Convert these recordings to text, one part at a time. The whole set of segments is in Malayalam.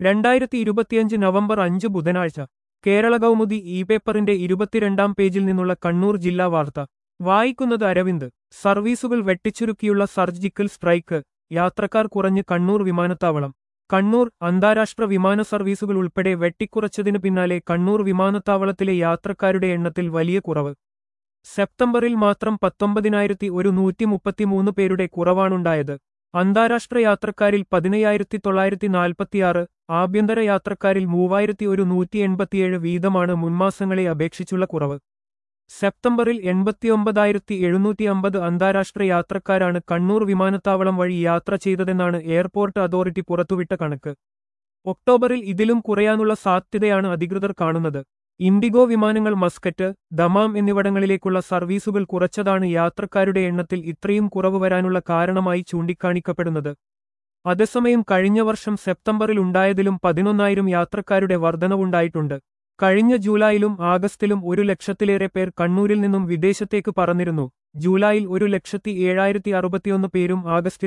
2025 നവംബർ 5 ബുധനാഴ്ച കേരള കൗമുദി ഇ പേപ്പറിന്റെ 22-ാം പേജിൽ നിന്നുള്ള കണ്ണൂർ ജില്ലാ വാർത്ത വായിക്കുന്നത് അരവിന്ദ്. സർവീസുകൾ വെട്ടിച്ചുരുക്കിയുള്ള സർജിക്കൽ സ്ട്രൈക്ക്, യാത്രക്കാർ കുറഞ്ഞ് കണ്ണൂർ വിമാനത്താവളം. കണ്ണൂർ അന്താരാഷ്ട്ര വിമാന സർവീസുകൾ ഉൾപ്പെടെ വെട്ടിക്കുറച്ചതിനു പിന്നാലെ കണ്ണൂർ വിമാനത്താവളത്തിലെ യാത്രക്കാരുടെ എണ്ണത്തിൽ വലിയ കുറവ്. സെപ്റ്റംബറിൽ മാത്രം 19,133 പേരുടെ കുറവാണുണ്ടായത്. അന്താരാഷ്ട്ര യാത്രക്കാരിൽ 15,946, ആഭ്യന്തര യാത്രക്കാരിൽ 3,187 വീതമാണ് മുൻമാസങ്ങളെ അപേക്ഷിച്ചുള്ള കുറവ്. സെപ്റ്റംബറിൽ 89,750 അന്താരാഷ്ട്ര യാത്രക്കാരാണ് കണ്ണൂർ വിമാനത്താവളം വഴി യാത്ര ചെയ്തതെന്നാണ് എയർപോർട്ട് അതോറിറ്റി പുറത്തുവിട്ട കണക്ക്. ഒക്ടോബറിൽ ഇതിലും കുറയാനുള്ള സാധ്യതയാണ് അധികൃതർ കാണുന്നത്. ഇൻഡിഗോ വിമാനങ്ങൾ മസ്കറ്റ്, ദമാം എന്നിവിടങ്ങളിലേക്കുള്ള സർവീസുകൾ കുറച്ചതാണ് യാത്രക്കാരുടെ എണ്ണത്തിൽ ഇത്രയും കുറവ് വരാനുള്ള കാരണമായി ചൂണ്ടിക്കാണിക്കപ്പെടുന്നത്. അതേസമയം കഴിഞ്ഞ വർഷം സെപ്റ്റംബറിൽ ഉണ്ടായതിലും 11,000 യാത്രക്കാരുടെ വർധനവുണ്ടായിട്ടുണ്ട്. കഴിഞ്ഞ ജൂലൈയിലും ആഗസ്റ്റിലും 1,00,000-ലേറെ പേർ കണ്ണൂരിൽ നിന്നും വിദേശത്തേക്ക് പറന്നിരുന്നു. ജൂലൈയിൽ 1,07,061 പേരും ആഗസ്റ്റിൽ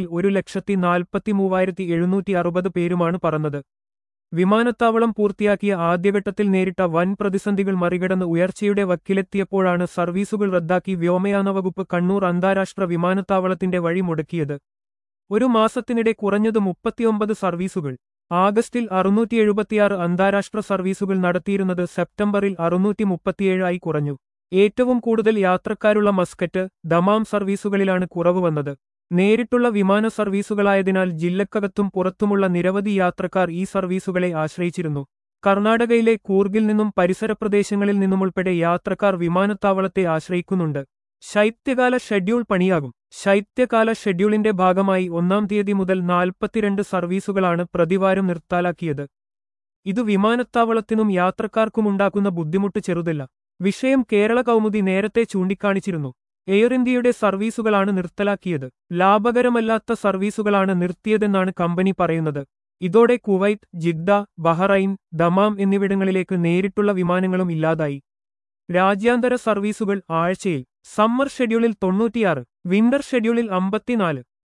1,43,760 പേരുമാണ് പറന്നത്. വിമാനത്താവളം പൂർത്തിയാക്കിയ ആദ്യഘട്ടത്തിൽ നേരിട്ട വൻ പ്രതിസന്ധികൾ മറികടന്ന് ഉയർച്ചയുടെ വക്കിലെത്തിയപ്പോഴാണ് സർവീസുകൾ റദ്ദാക്കി വ്യോമയാന വകുപ്പ് കണ്ണൂർ അന്താരാഷ്ട്ര വിമാനത്താവളത്തിന്റെ വഴി മുടക്കിയത്. ഒരു മാസത്തിനിടെ കുറഞ്ഞത് 39 സർവീസുകൾ. ആഗസ്റ്റിൽ 676 അന്താരാഷ്ട്ര സർവീസുകൾ നടത്തിയിരുന്നത് സെപ്റ്റംബറിൽ 637 ആയി കുറഞ്ഞു. ഏറ്റവും കൂടുതൽ യാത്രക്കാരുള്ള മസ്കറ്റ്, ദമാം സർവീസുകളിലാണ് കുറവ് വന്നത്. നേരിട്ടുള്ള വിമാന സർവീസുകളായതിനാൽ ജില്ലക്കകത്തും പുറത്തുമുള്ള നിരവധി യാത്രക്കാർ ഈ സർവീസുകളെ ആശ്രയിച്ചിരുന്നു. കർണാടകയിലെ കൂർഗിൽ നിന്നും പരിസര പ്രദേശങ്ങളിൽ നിന്നുമുൾപ്പെടെ യാത്രക്കാർ വിമാനത്താവളത്തെ ആശ്രയിക്കുന്നുണ്ട്. ശൈത്യകാല ഷെഡ്യൂൾ പണിയാകും. ശൈത്യകാല ഷെഡ്യൂളിന്റെ ഭാഗമായി 1-ാം തീയതി മുതൽ 42 സർവീസുകളാണ് പ്രതിവാരം നിർത്തലാക്കിയത്. ഇത് വിമാനത്താവളത്തിനും യാത്രക്കാർക്കുമുണ്ടാക്കുന്ന ബുദ്ധിമുട്ട് ചെറുതല്ല. വിഷയം കേരള കൗമുദി നേരത്തെ ചൂണ്ടിക്കാണിച്ചിരുന്നു. എയർ ഇന്ത്യയുടെ സർവീസുകളാണ് നിർത്തലാക്കിയത്. ലാഭകരമല്ലാത്ത സർവീസുകളാണ് നിർത്തിയതെന്നാണ് കമ്പനി പറയുന്നത്. ഇതോടെ കുവൈറ്റ്, ജിദ്ദ, ബഹറൈൻ, ദമാം എന്നിവിടങ്ങളിലേക്ക് നേരിട്ടുള്ള വിമാനങ്ങളും ഇല്ലാതായി. രാജ്യാന്തര സർവീസുകൾ ആഴ്ചയിൽ. സമ്മർ ഷെഡ്യൂളിൽ 96, വിന്റർ ഷെഡ്യൂളിൽ 54.